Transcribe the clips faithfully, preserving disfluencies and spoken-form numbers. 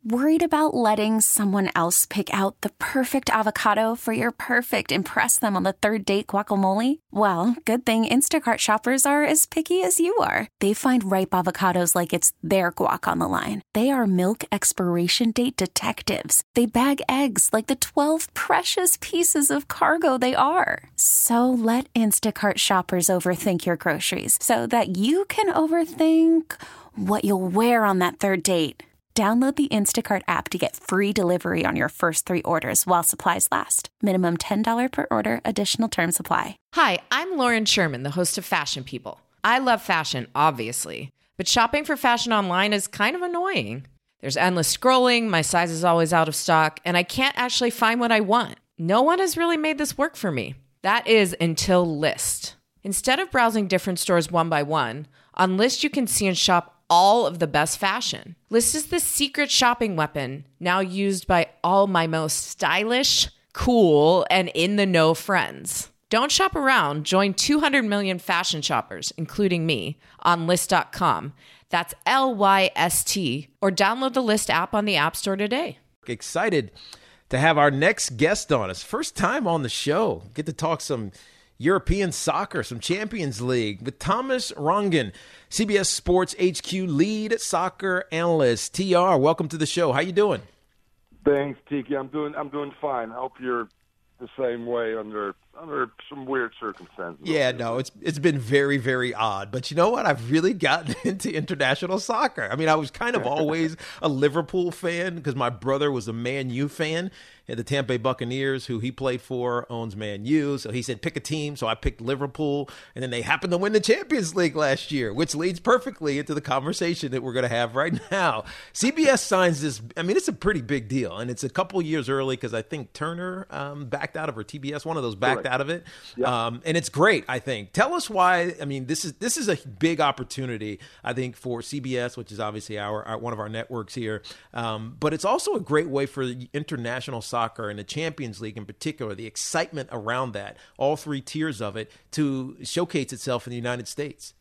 Worried about letting someone else pick out the perfect avocado for your perfect impress them on the third date guacamole? Well, good thing Instacart shoppers are as picky as you are. They find ripe avocados like it's their guac on the line. They are milk expiration date detectives. They bag eggs like the twelve precious pieces of cargo they are. So let Instacart shoppers overthink your groceries so that you can overthink what you'll wear on that third date. Download the Instacart app to get free delivery on your first three orders while supplies last. Minimum ten dollars per order. Additional terms apply. Hi, I'm Lauren Sherman, the host of Fashion People. I love fashion, obviously, but shopping for fashion online is kind of annoying. There's endless scrolling, my size is always out of stock, and I can't actually find what I want. No one has really made this work for me. That is until Lyst. Instead of browsing different stores one by one, on Lyst you can see and shop all of the best fashion. Lyst is the secret shopping weapon now used by all my most stylish, cool, and in-the-know friends. Don't shop around. Join two hundred million fashion shoppers, including me, on Lyst dot com. That's L Y S T. Or download the Lyst app on the App Store today. Excited to have our next guest on us. First time on the show. Get to talk some European soccer, some Champions League with Thomas Rongen, C B S Sports H Q lead soccer analyst. T R, welcome to the show. How you doing? Thanks, Tiki. I'm doing I'm doing fine. I hope you're the same way under under some weird circumstances. Yeah, no, it's it's been very, very odd. But you know what? I've really gotten into international soccer. I mean, I was kind of always a Liverpool fan because my brother was a Man U fan. And the Tampa Bay Buccaneers, who he played for, owns Man U. So he said, pick a team. So I picked Liverpool. And then they happened to win the Champions League last year, which leads perfectly into the conversation that we're going to have right now. C B S signs this. I mean, it's a pretty big deal. And it's a couple years early because I think Turner um, backed out of, or T B S, one of those backed Correct. out of it. Yep. Um, and it's great, I think. Tell us why. I mean, this is this is a big opportunity, I think, for C B S, which is obviously our, our one of our networks here. Um, but it's also a great way for international soccer and the Champions League in particular, the excitement around that, all three tiers of it, to showcase itself in the United States.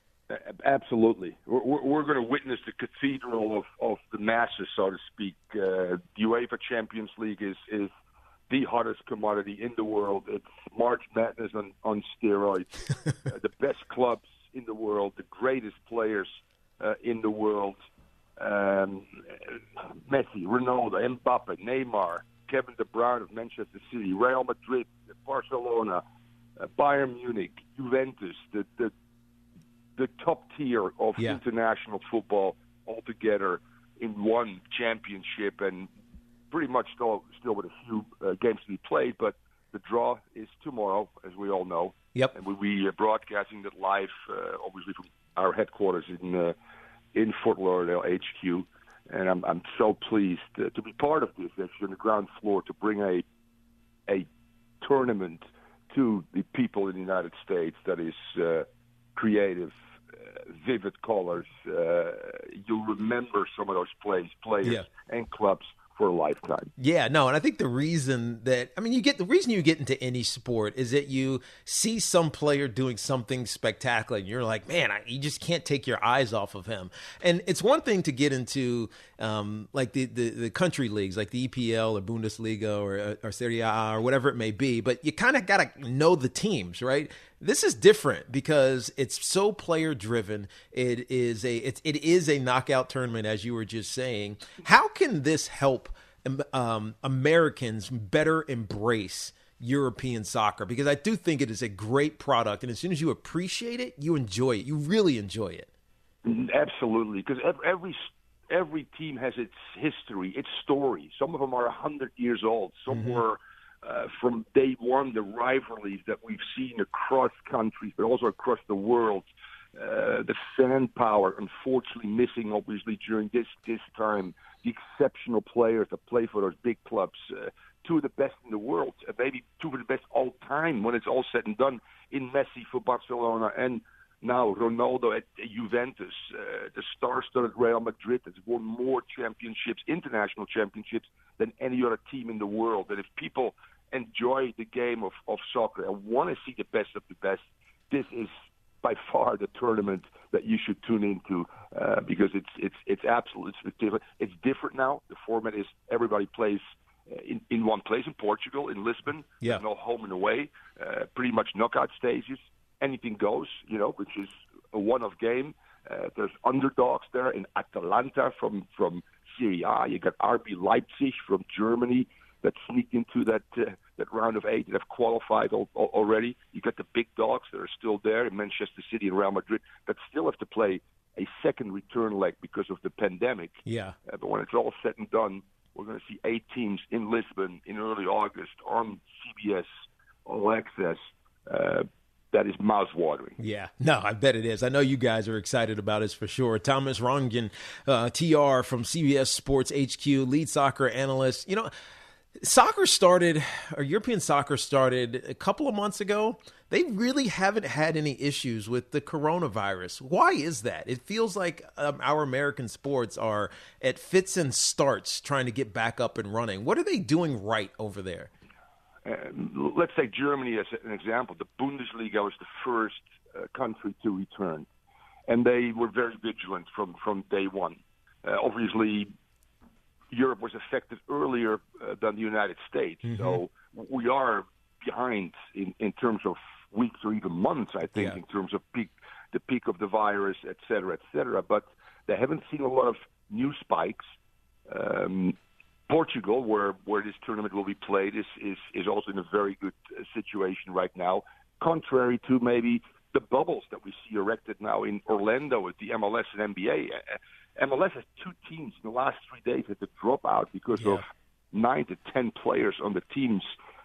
Absolutely. We're, we're going to witness the cathedral of, of the masses, so to speak. Uh, the UEFA Champions League is, is the hottest commodity in the world. It's March Madness on, on steroids. uh, the best clubs in the world, the greatest players uh, in the world. Um, Messi, Ronaldo, Mbappe, Neymar, Kevin De Bruyne of Manchester City, Real Madrid, Barcelona, uh, Bayern Munich, Juventus, the the, the top tier of yeah. international football altogether in one championship, and pretty much still still with a few uh, games to be played. But the draw is tomorrow, as we all know. Yep. And we'll be uh, broadcasting that live, uh, obviously from our headquarters in uh, in Fort Lauderdale H Q. And I'm I'm so pleased uh, to be part of this, actually, on the ground floor, to bring a a tournament to the people in the United States that is uh, creative, uh, vivid colors. Uh, you'll remember some of those plays, players yeah. and clubs for a lifetime. Yeah, no, and I think the reason that, I mean, you get the reason you get into any sport is that you see some player doing something spectacular, and you're like, man, I, you just can't take your eyes off of him. And it's one thing to get into um, like the, the the country leagues, like the E P L or Bundesliga or or Serie A or whatever it may be, but you kind of got to know the teams, right? This is different because it's so player driven. It is a it, it is a knockout tournament, as you were just saying. How can this help um, Americans better embrace European soccer? Because I do think it is a great product, and as soon as you appreciate it, you enjoy it. You really enjoy it. Absolutely, because every every team has its history, its story. Some of them are a hundred years old. Some mm-hmm. were. Uh, from day one, the rivalries that we've seen across countries, but also across the world, uh, the fan power, unfortunately missing, obviously, during this, this time, the exceptional players that play for those big clubs, uh, two of the best in the world, uh, maybe two of the best all time when it's all said and done, in Messi for Barcelona and now Ronaldo at Juventus, uh, the star-studded Real Madrid has won more championships, international championships, than any other team in the world. And if people enjoy the game of, of soccer and want to see the best of the best, this is by far the tournament that you should tune into uh, because it's it's it's absolutely it's different. It's different now. The format is everybody plays in, in one place in Portugal, in Lisbon. Yeah. There's no home and away. Uh, pretty much knockout stages. Anything goes, you know, which is a one-off game. Uh, there's underdogs there in Atalanta from from Serie A. You got R B Leipzig from Germany that sneaked into that uh, that round of eight that have qualified al- al- already. You got the big dogs that are still there in Manchester City and Real Madrid that still have to play a second return leg because of the pandemic. Yeah. Uh, but when it's all said and done, we're going to see eight teams in Lisbon in early August on C B S All Access. Uh, that is mouth-watering. Yeah, no, I bet it is. I know you guys are excited about this for sure. Thomas Röntgen, uh, T R from C B S Sports H Q, lead soccer analyst. You know, soccer started, or European soccer started a couple of months ago. They really haven't had any issues with the coronavirus. Why is that? It feels like um, our American sports are at fits and starts trying to get back up and running. What are they doing right over there? Uh, let's take Germany as an example. The Bundesliga was the first uh, country to return, and they were very vigilant from, from day one. Uh, obviously, Europe was affected earlier uh, than the United States, mm-hmm. so we are behind in, in terms of weeks or even months, I think, yeah. in terms of peak, the peak of the virus, et cetera, et cetera. But they haven't seen a lot of new spikes. Um, Portugal, where, where this tournament will be played, is, is, is also in a very good uh, situation right now, contrary to maybe the bubbles that we see erected now in Orlando with the M L S and N B A. Uh, M L S has two teams in the last three days had to drop out because yeah. of nine to ten players on the teams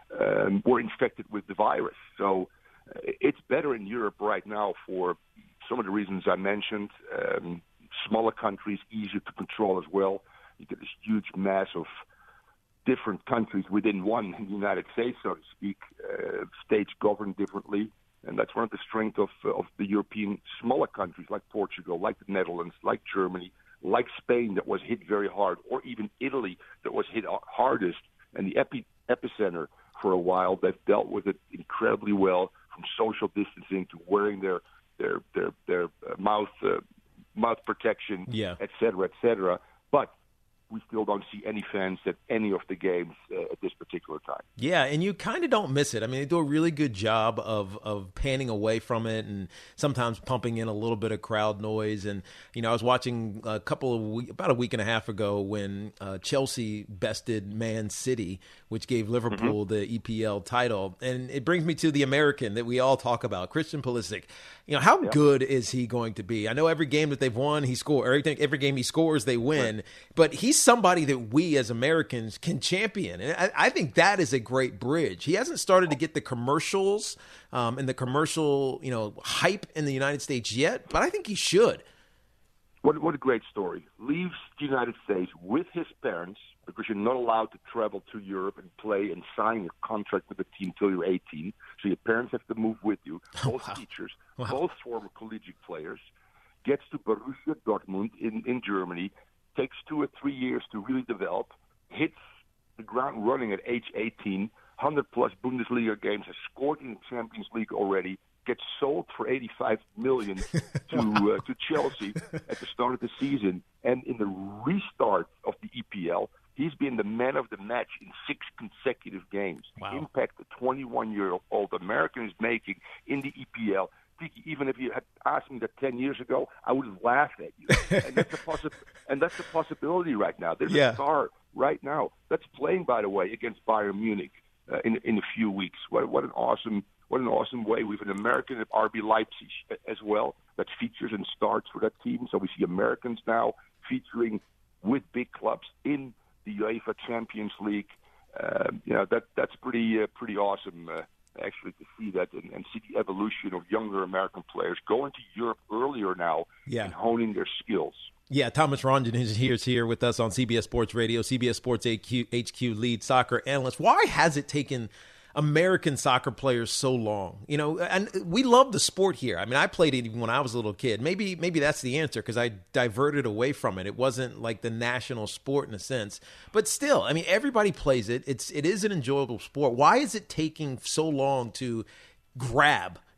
um, were infected with the virus. So uh, it's better in Europe right now for some of the reasons I mentioned. Um, smaller countries, easier to control as well. You get this huge mass of different countries within one in the United States, so to speak, uh, states governed differently. And that's one of the strengths of, uh, of the European smaller countries like Portugal, like the Netherlands, like Germany, like Spain that was hit very hard, or even Italy that was hit hardest. And the epi- epicenter for a while, they've dealt with it incredibly well, from social distancing to wearing their their their, their uh, mouth uh, mouth protection, yeah. et cetera, et cetera. But we still don't see any fans at any of the games uh, at this particular time. Yeah, and you kind of don't miss it. I mean, they do a really good job of of panning away from it and sometimes pumping in a little bit of crowd noise. And, you know, I was watching a couple of weeks, about a week and a half ago when uh, Chelsea bested Man City, which gave Liverpool mm-hmm. the E P L title. And it brings me to the American that we all talk about, Christian Pulisic. You know, how yeah. good is he going to be? I know every game that they've won, he scores. Every, every game he scores, they win. Right. But he's somebody that we as Americans can champion. And I, I think that is a great bridge. He hasn't started to get the commercials um, and the commercial, you know, hype in the United States yet, but I think he should. What, what a great story. Leaves the United States with his parents, because you're not allowed to travel to Europe and play and sign a contract with the team until you're eighteen. So your parents have to move with you. Both wow. teachers, wow. both former collegiate players. Gets to Borussia Dortmund in, in Germany. Takes two or three years to really develop. Hits the ground running at age eighteen. one hundred plus Bundesliga games. Has scored in the Champions League already. Gets sold for eighty-five million dollars to uh, to Chelsea at the start of the season. And in the restart of the E P L, he's been the man of the match in six consecutive games. Wow. The impact the twenty-one-year-old American is making in the E P L. Even if you had asked me that ten years ago, I would have laughed at you. And that's a, possi- and that's a possibility right now. There's yeah. a star right now that's playing, by the way, against Bayern Munich uh, in in a few weeks. What, what an awesome what an awesome way. We have an American at R B Leipzig as well that features and starts for that team. So we see Americans now featuring with big clubs in the UEFA Champions League. Uh, you know that that's pretty uh, pretty awesome. Uh, actually to see that and, and see the evolution of younger American players going to Europe earlier now yeah. and honing their skills. Yeah, Thomas Röntgen is here, is here with us on C B S Sports Radio, C B S Sports H Q, H Q lead soccer analyst. Why has it taken American soccer players so long? You know, and we love the sport here. I mean, I played it even when I was a little kid. Maybe maybe that's the answer, because I diverted away from it. It wasn't like the national sport in a sense. But still, I mean, everybody plays it. It's it is an enjoyable sport. Why is it taking so long to grab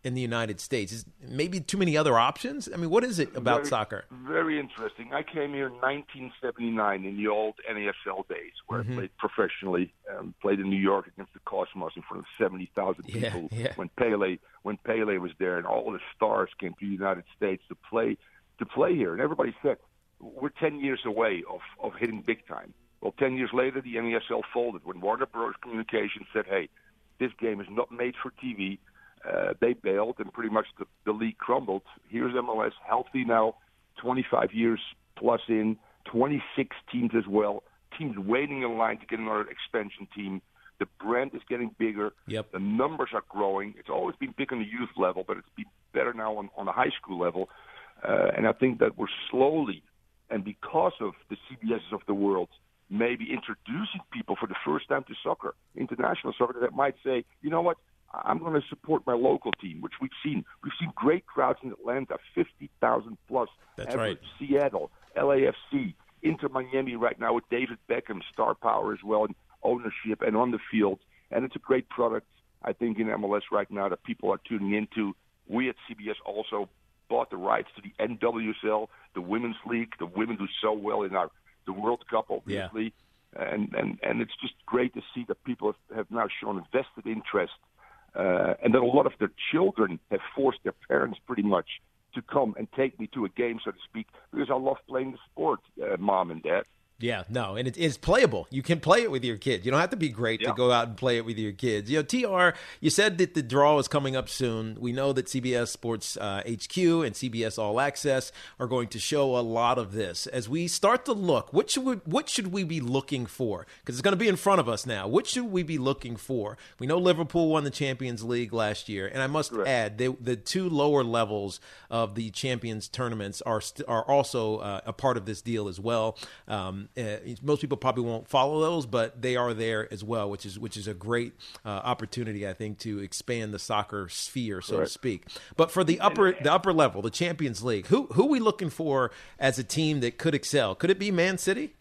in the United States? Is maybe too many other options? I mean, what is it about very, soccer? Very interesting. I came here in nineteen seventy-nine in the old N A S L days, where mm-hmm. I played professionally. Um, played in New York against the Cosmos in front of seventy thousand people. Yeah, yeah. When Pele when Pele was there, and all the stars came to the United States to play to play here, and everybody said, "We're ten years away of of hitting big time." Well, ten years later, the N A S L folded when Warner Bros. Communications said, "Hey, this game is not made for T V." Uh, they bailed, and pretty much the, the league crumbled. Here's M L S, healthy now, twenty-five years plus in, twenty-six teams as well. Teams waiting in line to get another expansion team. The brand is getting bigger. Yep. The numbers are growing. It's always been big on the youth level, but it's been better now on, on the high school level. Uh, and I think that we're slowly, and because of the C B S's of the world, maybe introducing people for the first time to soccer, international soccer, that might say, you know what, I'm going to support my local team, which we've seen. We've seen great crowds in Atlanta, fifty thousand plus. That's Everett, right. Seattle, L A F C, Inter Miami right now with David Beckham, star power as well, and ownership and on the field. And it's a great product, I think, in M L S right now that people are tuning into. We at C B S also bought the rights to the N W S L, the Women's League. The women do so well in our the World Cup, obviously. Yeah. And, and, and it's just great to see that people have, have now shown vested interest. Uh, and that a lot of their children have forced their parents pretty much to come and take me to a game, so to speak, because I love playing the sport, uh, mom and dad. Yeah, no, and it is playable. You can play it with your kids. You don't have to be great yeah. to go out and play it with your kids. You know, T R, you said that the draw is coming up soon. We know that C B S Sports uh, H Q and C B S All Access are going to show a lot of this. As we start to look, what should we, what should we be looking for? Because it's going to be in front of us now. What should we be looking for? We know Liverpool won the Champions League last year, and I must Correct. add, they, the two lower levels of the Champions tournaments are st- are also uh, a part of this deal as well. Um, Uh, most people probably won't follow those, but they are there as well, which is which is a great uh, opportunity, I think, to expand the soccer sphere, so Correct. to speak. But for the upper the upper level, the Champions League, who who are we looking for as a team that could excel? Could it be Man City?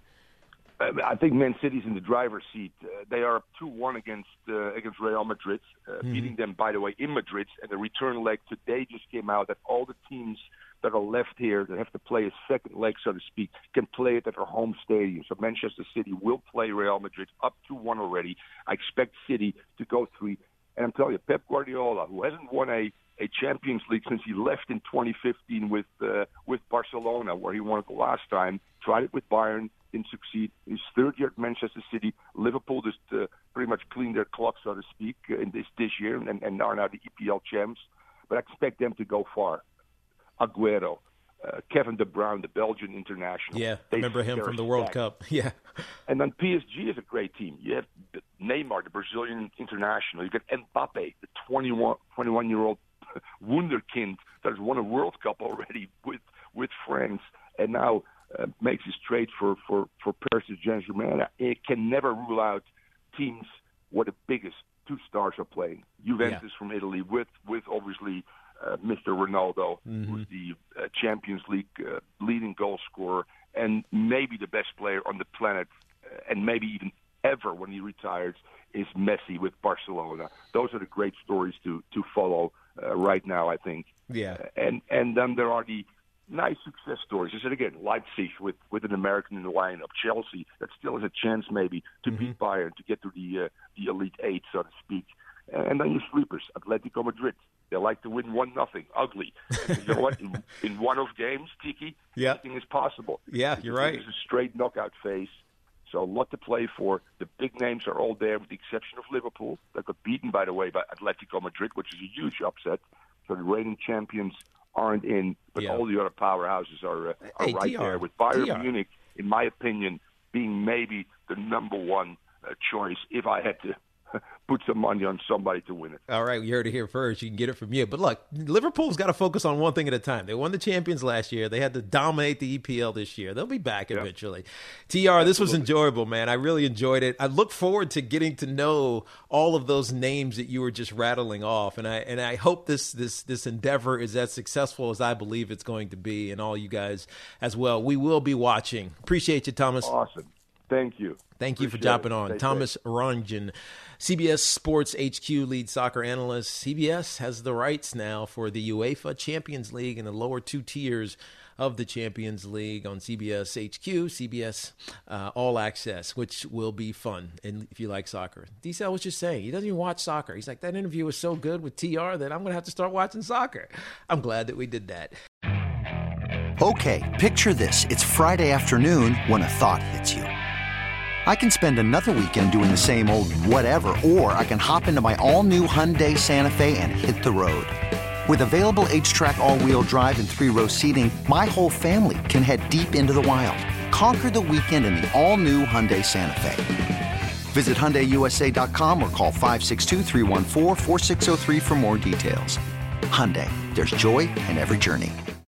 I think Man City's in the driver's seat. Uh, they are two one against uh, against Real Madrid, uh, mm-hmm. beating them, by the way, in Madrid. And the return leg today just came out that all the teams that are left here that have to play a second leg, so to speak, can play it at their home stadium. So Manchester City will play Real Madrid up two one already. I expect City to go three. And I'm telling you, Pep Guardiola, who hasn't won a, a Champions League since he left in twenty fifteen with uh, with Barcelona, where he won it the last time, tried it with Bayern, didn't succeed. His third year at Manchester City. Liverpool just uh, pretty much cleaned their clock, so to speak, uh, in this this year, and, and are now the E P L champs. But I expect them to go far. Aguero, uh, Kevin De Bruyne, the Belgian international. Yeah, they, remember him from the World stacked. Cup. Yeah. And then P S G is a great team. You have Neymar, the Brazilian international. You got Mbappe, the twenty-one, twenty-one-year-old wunderkind that has won a World Cup already with with France, and now uh, makes his trade for, for, for Paris Saint-Germain. It can never rule out teams where the biggest two stars are playing. Juventus yeah. from Italy with, with obviously uh, Mister Ronaldo, mm-hmm. who's the uh, Champions League uh, leading goal scorer and maybe the best player on the planet, uh, and maybe even ever when he retires, is Messi with Barcelona. Those are the great stories to, to follow uh, right now, I think. Yeah. Uh, and, and then there are the nice success stories. I said again, Leipzig with, with an American in the lineup, Chelsea that still has a chance maybe to mm-hmm. beat Bayern to get to the uh, the Elite Eight, so to speak. And then your sleepers, Atletico Madrid. They like to win one nothing, ugly. And you know what? In, in one of games, Tiki, yeah. anything is possible. Yeah, you're right. It's a straight knockout phase. So a lot to play for. The big names are all there, with the exception of Liverpool. That got beaten, by the way, by Atletico Madrid, which is a huge upset. So the reigning champions aren't in, but yeah. all the other powerhouses are, uh, are hey, right D R, there. With Bayern D R. Munich, in my opinion, being maybe the number one uh, choice if I had to put some money on somebody to win it. All right, you heard it here first. You can get it from you. But look, Liverpool's got to focus on one thing at a time. They won the Champions last year. They had to dominate the E P L this year. They'll be back yep. eventually. T R, this was enjoyable, man. I really enjoyed it. I look forward to getting to know all of those names that you were just rattling off. And I and I hope this this this endeavor is as successful as I believe it's going to be, and all you guys as well. We will be watching. Appreciate you, Thomas. Awesome. Thank you. Thank you Appreciate for jumping it. on. Stay Thomas safe. Röntgen, C B S Sports H Q lead soccer analyst. C B S has the rights now for the UEFA Champions League and the lower two tiers of the Champions League on C B S H Q, C B S uh, All Access, which will be fun and if you like soccer. D-Cell was just saying, he doesn't even watch soccer. He's like, that interview was so good with T R that I'm going to have to start watching soccer. I'm glad that we did that. Okay, picture this. It's Friday afternoon when a thought hits you. I can spend another weekend doing the same old whatever, or I can hop into my all-new Hyundai Santa Fe and hit the road. With available H-Track all-wheel drive and three-row seating, my whole family can head deep into the wild. Conquer the weekend in the all-new Hyundai Santa Fe. Visit Hyundai U S A dot com or call five six two, three one four, four six zero three for more details. Hyundai, there's joy in every journey.